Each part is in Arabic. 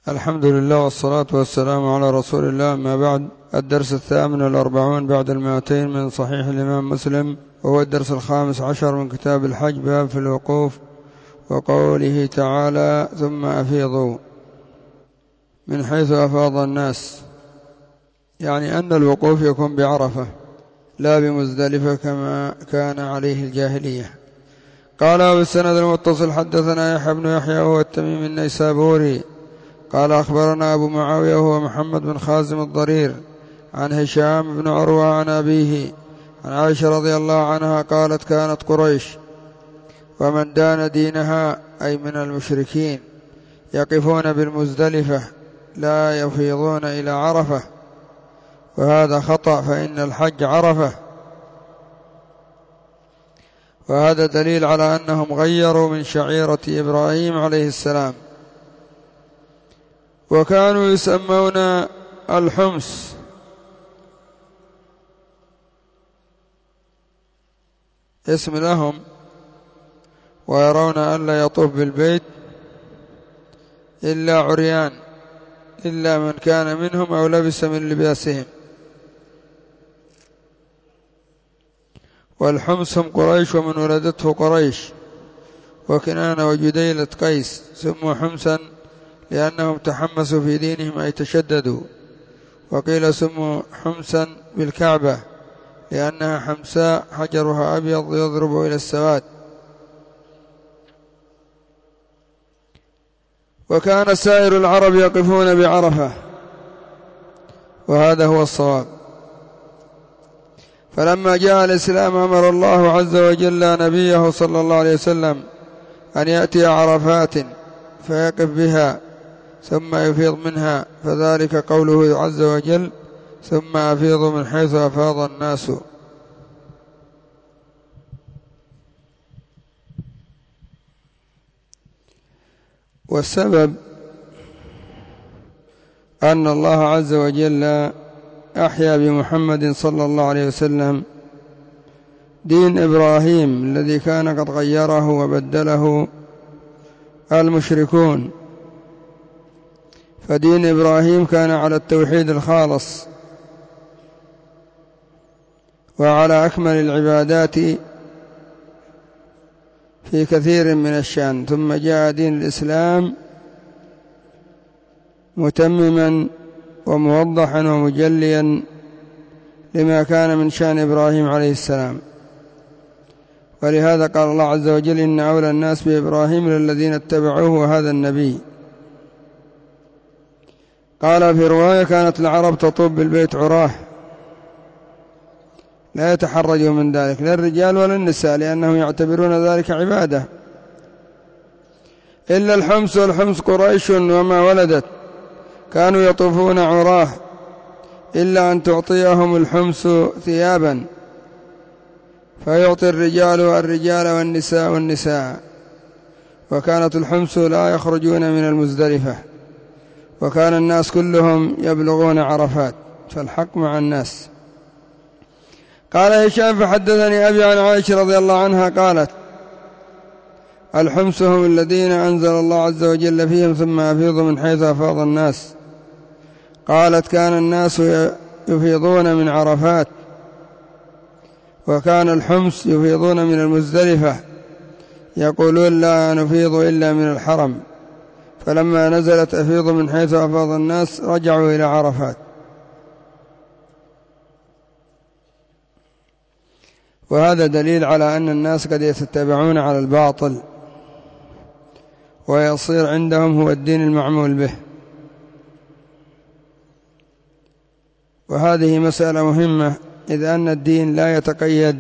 الحمد لله والصلاة والسلام على رسول الله. ما بعد، الدرس 48 بعد 200 من صحيح الإمام مسلم، وهو الدرس 15 من كتاب الحج، باب في الوقوف وقوله تعالى ثم أفيضوا من حيث أفاض الناس، يعني أن الوقوف يكون بعرفة لا بمزدلفة كما كان عليه الجاهلية. قال بالسند المتصل حدثنا يحيى بن يحيى وهو التميمي النيسابوري قال أخبرنا أبو معاوية وهو محمد بن خازم الضرير عن هشام بن عروة عن أبيه عن عائشة رضي الله عنها قالت كانت قريش ومن دان دينها أي من المشركين يقفون بالمزدلفة لا يفيضون إلى عرفة، وهذا خطأ، فإن الحج عرفة، وهذا دليل على أنهم غيروا من شعيرة إبراهيم عليه السلام. وكانوا يسمون الحمص اسم لهم، ويرون أن لا يطوف بالبيت إلا عريان إلا من كان منهم أو لبس من لباسهم. والحمص هم قريش ومن ولدته قريش، وكنانة وجديلة قيس سموا حمصا لأنهم تحمسوا في دينهم أي تشددوا، وقيل سموا حمصا بالكعبة لأنها حمساء حجرها أبيض يضرب إلى السواد. وكان سائر العرب يقفون بعرفة، وهذا هو الصواب. فلما جاء الإسلام أمر الله عز وجل نبيه صلى الله عليه وسلم أن يأتي عرفات فيقف بها ثم يفيض منها، فذلك قوله عز وجل ثم أفيضوا من حيث أفاض الناس. والسبب أن الله عز وجل أحيا بمحمد صلى الله عليه وسلم دين إبراهيم الذي كان قد غيره وبدله المشركون. فدين إبراهيم كان على التوحيد الخالص وعلى أكمل العبادات في كثير من الشأن، ثم جاء دين الإسلام متمما وموضحا ومجليا لما كان من شأن إبراهيم عليه السلام. ولهذا قال الله عز وجل إن أولى الناس بإبراهيم للذين اتبعوه وهذا النبي. قال في رواية كانت العرب تطوف بالبيت عراه لا يتحرجوا من ذلك لا الرجال ولا النساء لأنهم يعتبرون ذلك عبادة، إلا الحمص، والحمص قريش وما ولدت كانوا يطوفون عراه إلا أن تعطيهم الحمص ثيابا فيعطي الرجال والنساء. وكانت الحمص لا يخرجون من المزدلفة، وكان الناس كلهم يبلغون عرفات، فالحق مع الناس. قال هشام فحدثني أبي عن عائشة رضي الله عنها قالت الحمص هم الذين أنزل الله عز وجل فيهم ثم أفيضوا من حيث أفاض الناس. قالت كان الناس يفيضون من عرفات، وكان الحمص يفيضون من المزدلفة يقولون لا نفيض إلا من الحرم، فلما نزلت أفيض من حيث أفاض الناس رجعوا إلى عرفات. وهذا دليل على أن الناس قد يتتبعون على الباطل ويصير عندهم هو الدين المعمول به. وهذه مسألة مهمة، إذ أن الدين لا يتقيد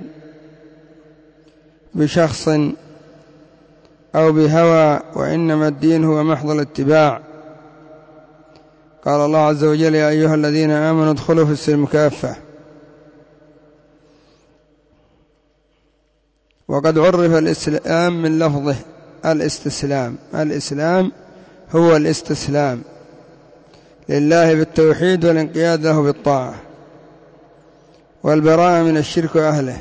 بشخص أو بهوى، وإنما الدين هو محض الاتباع. قال الله عز وجل يا أيها الذين آمنوا ادخلوا في السلم كافة. وقد عرف الإسلام من لفظه الاستسلام. الإسلام هو الاستسلام لله بالتوحيد والانقياد له بالطاعة والبراءة من الشرك وأهله.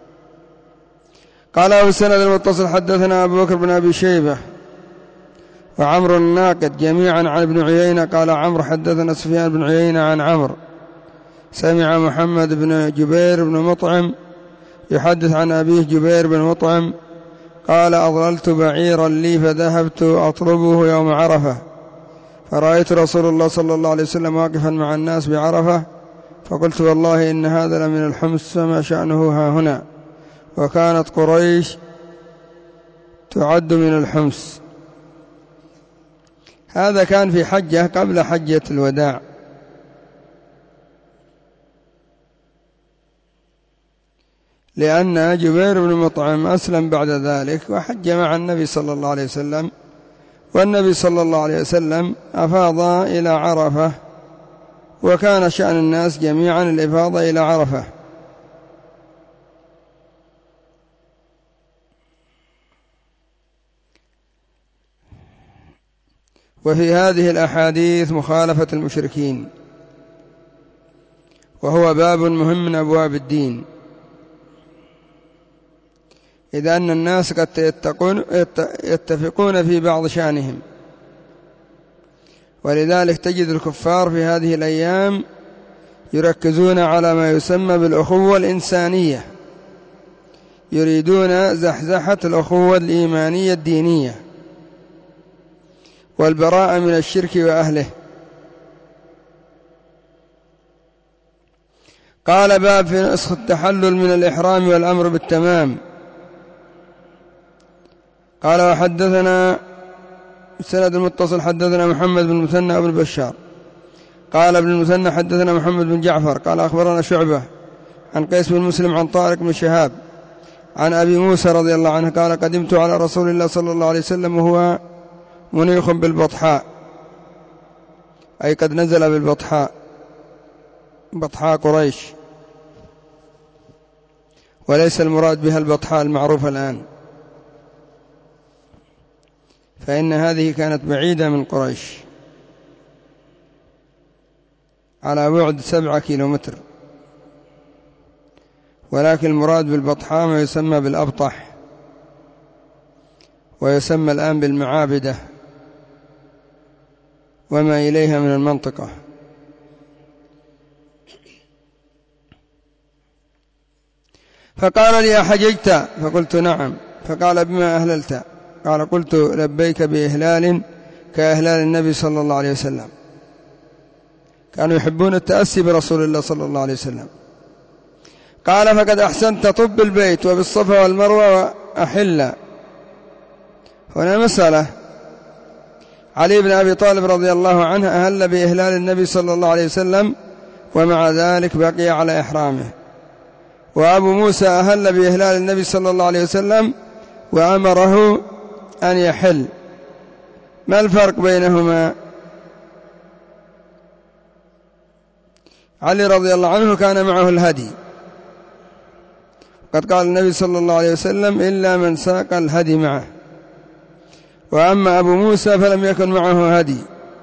قال أبو السند المتصل حدثنا أبو بكر بن أبي شيبة وعمرو الناقد جميعا عن ابن عيينة. قال عمرو حدثنا سفيان بن عيينة عن عمرو سمع محمد بن جبير بن مطعم يحدث عن أبيه جبير بن مطعم قال أضللت بعيرا لي فذهبت أطلبه يوم عرفة فرأيت رسول الله صلى الله عليه وسلم واقفا مع الناس بعرفة فقلت والله إن هذا لمن الحمص فما شأنه ها هنا. وكانت قريش تعد من الحمص. هذا كان في حجة قبل حجة الوداع، لأن جبير بن مطعم أسلم بعد ذلك وحج مع النبي صلى الله عليه وسلم، والنبي صلى الله عليه وسلم أفاض إلى عرفة، وكان شأن الناس جميعا الإفاضة إلى عرفة. وفي هذه الأحاديث مخالفة المشركين، وهو باب مهم من أبواب الدين، إذ أن الناس قد يتفقون في بعض شأنهم، ولذلك تجد الكفار في هذه الأيام يركزون على ما يسمى بالأخوة الإنسانية، يريدون زحزحة الأخوة الإيمانية الدينية والبراءة من الشرك وأهله. قال باب في نسخ التحلل من الإحرام والأمر بالتمام. قال وحدثنا السند المتصل حدثنا محمد بن المثنى بن بشار قال ابن المثنى حدثنا محمد بن جعفر قال أخبرنا شعبة عن قيس بن مسلم عن طارق بن شهاب عن أبي موسى رضي الله عنه قال قدمت على رسول الله صلى الله عليه وسلم وهو منيخ بالبطحاء، أي قد نزل بالبطحاء، بطحاء قريش، وليس المراد بها البطحاء المعروفة الآن، فإن هذه كانت بعيدة من قريش على بعد 7 كيلومتر، ولكن المراد بالبطحاء ما يسمى بالأبطح، ويسمى الآن بالمعابدة وما إليها من المنطقة. فقال لي أحججت؟ فقلت نعم. فقال بما أهللت؟ قال قلت لبيك بإهلال كإهلال النبي صلى الله عليه وسلم. كانوا يحبون التأسي برسول الله صلى الله عليه وسلم. قال فقد أحسنت، طب البيت وبالصفا والمروة وأحل. هنا مسألة، علي بن أبي طالب رضي الله عنه أهل بإهلال النبي صلى الله عليه وسلم ومع ذلك بقي على إحرامه، وأبو موسى أهل بإهلال النبي صلى الله عليه وسلم وأمره أن يحل. ما الفرق بينهما؟ علي رضي الله عنه كان معه الهدي، قد قال النبي صلى الله عليه وسلم إلا من ساق الهدي معه، وأما أبو موسى فلم يكن معه هدي.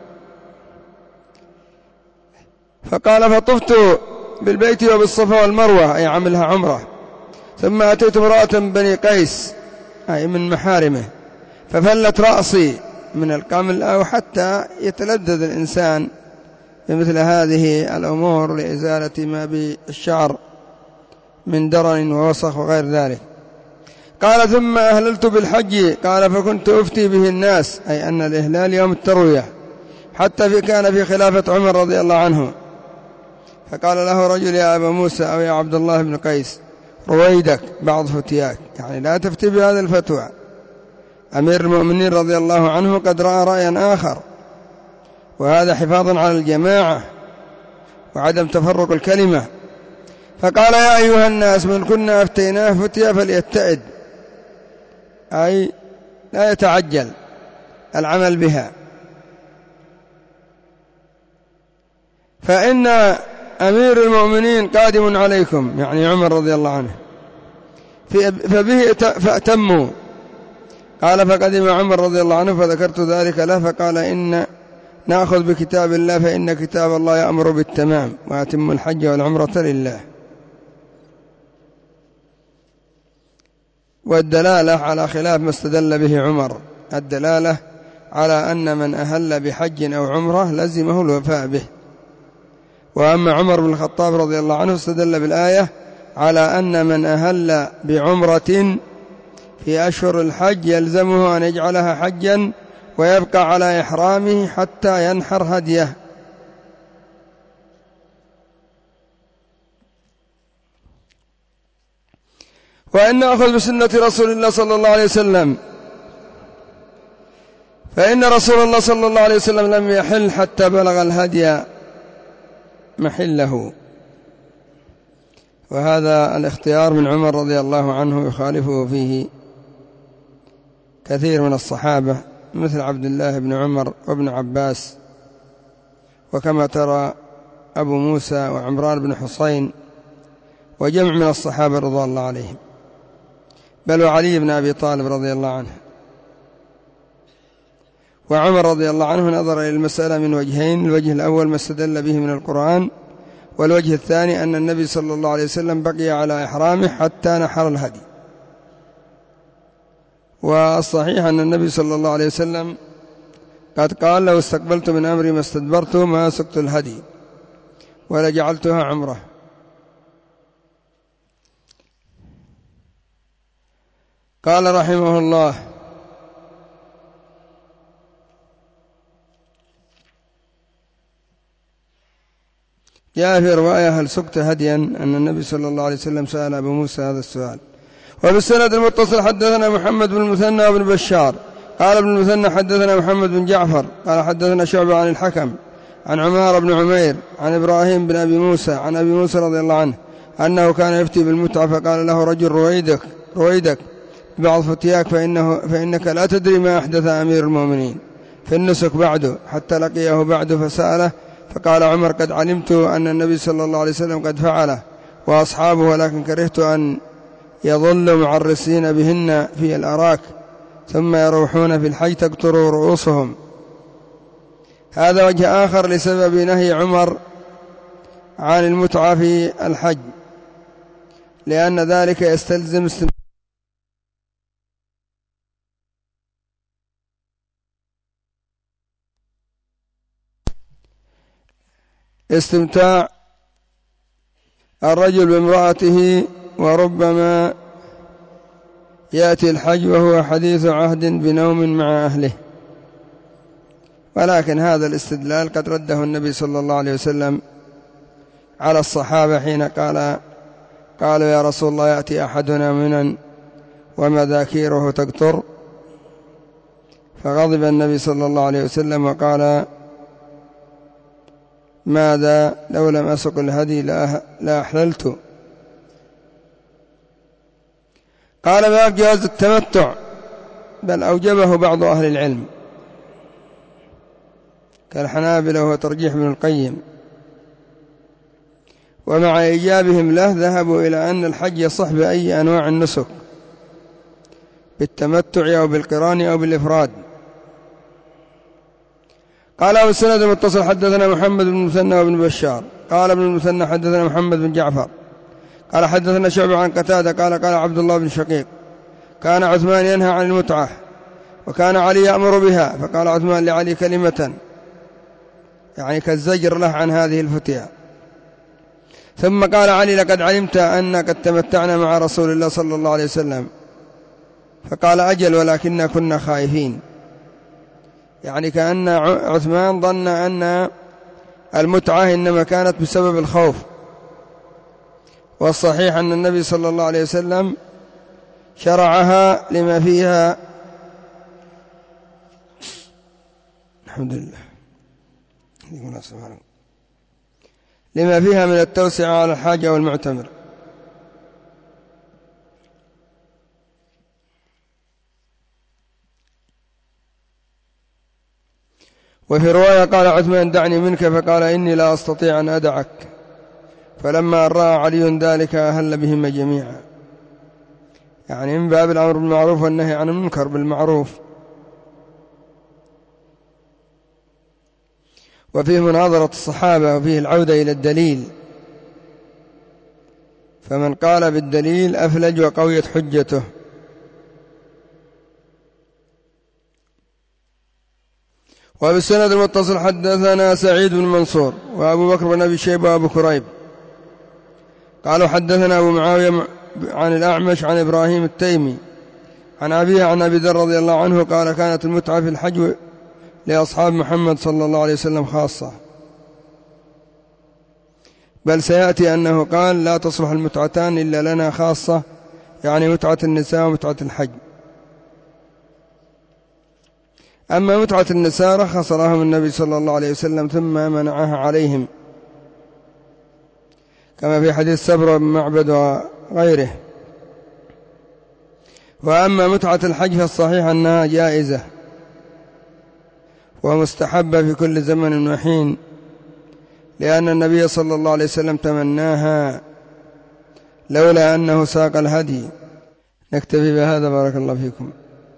فقال فطفت بالبيت وبالصفا والمروة، أي عملها عمره، ثم أتيت امرأة بني قيس أي من محارمه ففلت رأسي من القمل، أو حتى يتلذذ الإنسان بمثل هذه الأمور لإزالة ما بالشعر من درن ووسخ وغير ذلك. قال ثم أهللت بالحج، قال فكنت أفتي به الناس، أي أن الإهلال يوم التروية، حتى كان في خلافة عمر رضي الله عنه. فقال له رجل يا أبا موسى أو يا عبد الله بن قيس رويدك بعض فتياك، يعني لا تفتي بهذا الفتوى، أمير المؤمنين رضي الله عنه قد رأى رأيا آخر، وهذا حفاظا على الجماعة وعدم تفرق الكلمة. فقال يا أيها الناس من كنا أفتيناه فتيا فليتئد، أي لا يتعجل العمل بها، فإن أمير المؤمنين قادم عليكم، يعني عمر رضي الله عنه، فبه فأتموا. قال فقدم عمر رضي الله عنه فذكرت ذلك له، فقال إن نأخذ بكتاب الله، فإن كتاب الله يأمر بالتمام وأتم الحج والعمرة لله. والدلالة على خلاف ما استدل به عمر، الدلالة على أن من أهل بحج أو عمرة لزمه الوفاء به. وأما عمر بن الخطاب رضي الله عنه استدل بالآية على أن من أهل بعمرة في أشهر الحج يلزمه أن يجعلها حجا ويبقى على إحرامه حتى ينحر هديه. وإن نأخذ بسنة رسول الله صلى الله عليه وسلم، فإن رسول الله صلى الله عليه وسلم لم يحل حتى بلغ الهدي محله. وهذا الاختيار من عمر رضي الله عنه يخالفه فيه كثير من الصحابة مثل عبد الله بن عمر وابن عباس، وكما ترى أبو موسى وعمران بن حصين وجمع من الصحابة رضي الله عليهم، بل وعلي بن أبي طالب رضي الله عنه. وعمر رضي الله عنه نظر إلى المسألة من وجهين: الوجه الأول ما استدل به من القرآن، والوجه الثاني أن النبي صلى الله عليه وسلم بقي على إحرامه حتى نحر الهدي. والصحيح أن النبي صلى الله عليه وسلم قد قال: لو استقبلت من أمري ما استدبرت ما سقت الهدي ولجعلتها عمره. قال رحمه الله: جاء في رواية: هل سقت هديا؟ أن النبي صلى الله عليه وسلم سأل أبو موسى هذا السؤال. وبالسند المتصل حدثنا محمد بن المثنى وابن بشار قال ابن المثنى حدثنا محمد بن جعفر قال حدثنا شعبة عن الحكم عن عمار بن عمير عن إبراهيم بن أبي موسى عن أبي موسى رضي الله عنه أنه كان يفتي بالمتعة، فقال له رجل: رويدك ببعض فتياك، فإنك لا تدري ما أحدث أمير المؤمنين في النسك بعده، حتى لقيه بعد فسأله، فقال عمر: قد علمت أن النبي صلى الله عليه وسلم قد فعله وأصحابه، ولكن كرهت أن يظل معرسين بهن في الأراك ثم يروحون في الحج تقطر رؤوسهم. هذا وجه آخر لسبب نهي عمر عن المتعة في الحج، لأن ذلك يستلزم استمتاع الرجل بامرأته، وربما يأتي الحج وهو حديث عهد بنوم مع أهله. ولكن هذا الاستدلال قد رده النبي صلى الله عليه وسلم على الصحابة حين قالوا: يا رسول الله، يأتي أحدنا منى ومذاكيره تقطر، فغضب النبي صلى الله عليه وسلم وقال: ماذا لو لم أسق الهدي لا أحللت. قال: ما جواز التمتع، بل أوجبه بعض أهل العلم كالحنابلة وترجيح ابن القيم، ومع إيجابهم له ذهبوا إلى أن الحج يصح بأي أنواع النسك، بالتمتع أو بالقران أو بالإفراد. قال: والسند المتصل حدثنا محمد بن المثنى وابن بشار قال ابن المثنى حدثنا محمد بن جعفر قال حدثنا شعبة عن قتادة قال عبد الله بن شقيق: كان عثمان ينهى عن المتعة، وكان علي يأمر بها، فقال عثمان لعلي كلمة يعني كالزجر له عن هذه الفتية. ثم قال علي: لقد علمت أن قد تمتعنا مع رسول الله صلى الله عليه وسلم. فقال: أجل، ولكننا كنا خائفين، يعني كأن عثمان ظن أن المتعة إنما كانت بسبب الخوف. والصحيح أن النبي صلى الله عليه وسلم شرعها لما فيها، الحمد لله، لما فيها من التوسعة على الحاجة والمعتمر. وفي رواية قال عثمان: دعني منك، فقال: إني لا أستطيع أن أدعك. فلما رأى علي ذلك أهل بهم جميعا، يعني من باب الأمر بالمعروف والنهي عن المنكر بالمعروف. وفيه مناظرة الصحابة، وفيه العودة إلى الدليل، فمن قال بالدليل أفلج وقويت حجته. وبالسند المتصل حدثنا سعيد بن منصور وأبو بكر بن أبي شيبة وأبو كريب قالوا حدثنا أبو معاوية عن الأعمش عن إبراهيم التيمي عن أبيه عن أبي ذر رضي الله عنه قال كانت المتعة في الحج لأصحاب محمد صلى الله عليه وسلم خاصة، بل سيأتي أنه قال لا تصلح المتعتان إلا لنا خاصة، يعني متعة النساء ومتعة الحج. أما متعة النساء رخص لهم النبي صلى الله عليه وسلم ثم منعها عليهم كما في حديث سبر بن معبد وغيره. وأما متعة الحج فالصحيح أنها جائزة ومستحبة في كل زمن وحين، لأن النبي صلى الله عليه وسلم تمناها لولا أنه ساق الهدي. نكتفي بهذا، بارك الله فيكم.